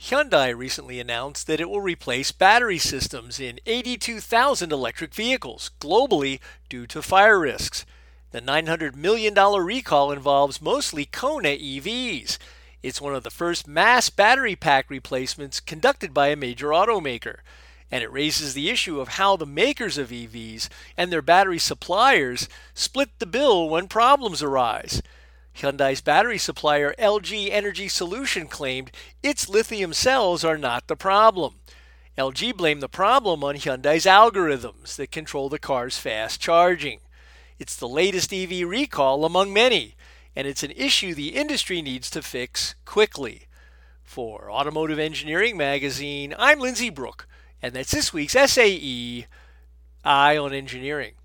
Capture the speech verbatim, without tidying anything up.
Hyundai recently announced that it will replace battery systems in eighty-two thousand electric vehicles globally due to fire risks. The nine hundred million dollars recall involves mostly Kona E Vs. It's one of the first mass battery pack replacements conducted by a major automaker, and it raises the issue of how the makers of E Vs and their battery suppliers split the bill when problems arise. Hyundai's battery supplier L G Energy Solution claimed its lithium cells are not the problem. L G blamed the problem on Hyundai's algorithms that control the car's fast charging. It's the latest E V recall among many, and it's an issue the industry needs to fix quickly. For Automotive Engineering Magazine, I'm Lindsay Brooke, and that's this week's S A E, Eye on Engineering.